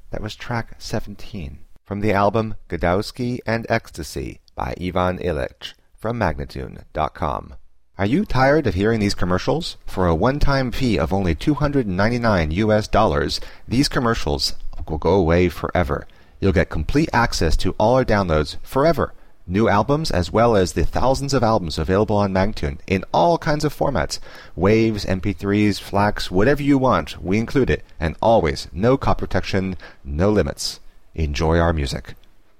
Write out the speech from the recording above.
That was track 17 from the album Godowski and Ecstasy by Ivan Illich from Magnatune.com. Are you tired of hearing these commercials? For a one-time fee of only $299, these commercials will go away forever. You'll get complete access to all our downloads forever. New albums as well as the thousands of albums available on Magnatune in all kinds of formats. Waves, MP3s, FLACs, whatever you want, we include it. And always, no copy protection, no limits. Enjoy our music.